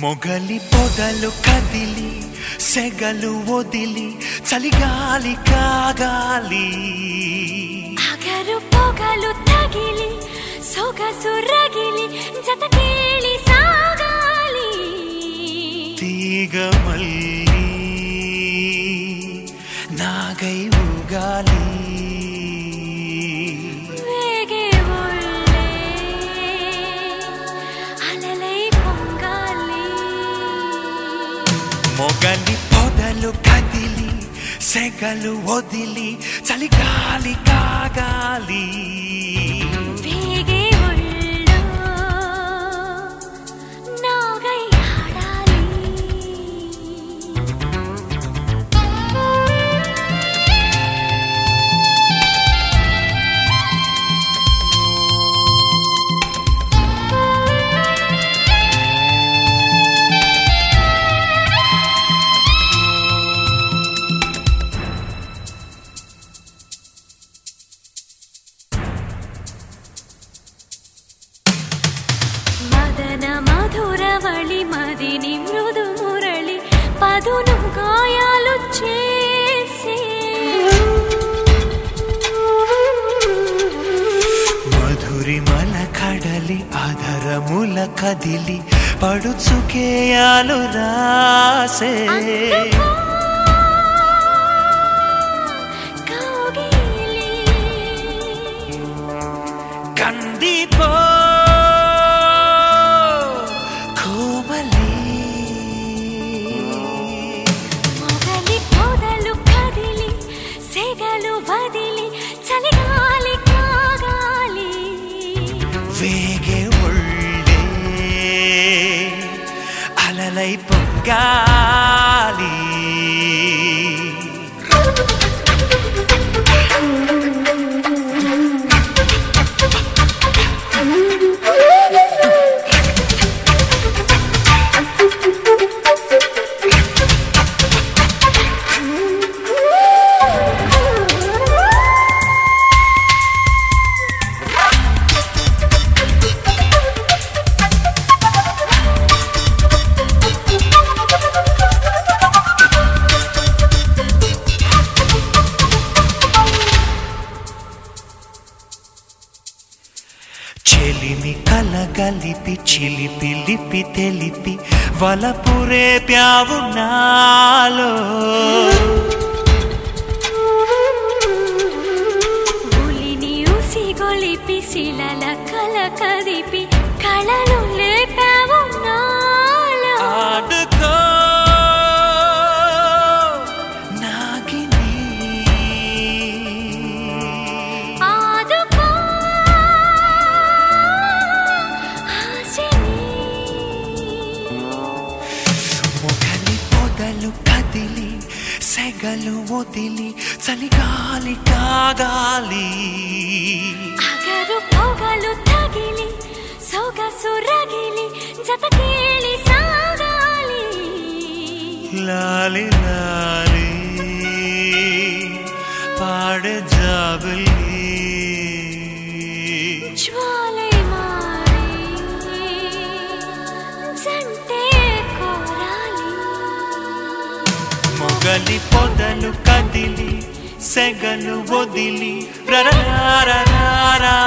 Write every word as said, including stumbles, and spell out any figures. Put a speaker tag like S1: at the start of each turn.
S1: మొగలి పొదలు కదిలి సెగలు వదిలి చలిగాలి కాగాలి
S2: అగరు పొగలు తగిలి సొగసు రగిలి జతకేళి సాగాలి
S1: తీగ మల్లి నాగై ఊగాలి మొగలి పొదలు కదిలి సెగలు వదిలి చలిగాలి కాగాలి
S2: వేగే ఒళ్ళో నాగై ఆడాలి మధురవళి మదిని మృదు మురళి పదును గాయాలు చేసే
S1: మధురిమల కడలి అధరముల కదిలి పడుచుకేయాలు రాసే కందిపో
S2: వదిలి చలిగాలి కాగాలి
S1: వేగే ఒళ్ళే అలలై పొంగాలి చెలిమి కలగలిపి చిలిపి లిపి తెలిపి వలపురే ప్యావు నాలో
S2: ఉలిని ఉసి గొలిపి శిలల కల కదిపి కళలు లేపావు నాలో
S1: ఆడుకో నాగిని కదిలి సెగలు వదిలి చలిగాలి కాగాలి
S2: అగరు పొగలు తగిలి సొగసు రగిలి జతకేళి సాగాలి
S1: లాలి లాలి పాడ జాబలి
S2: జ్వాలై మారి జంటే కోరాలి
S1: మొగలి పొదలు కదిలి సెగలు వదిలి రరరారా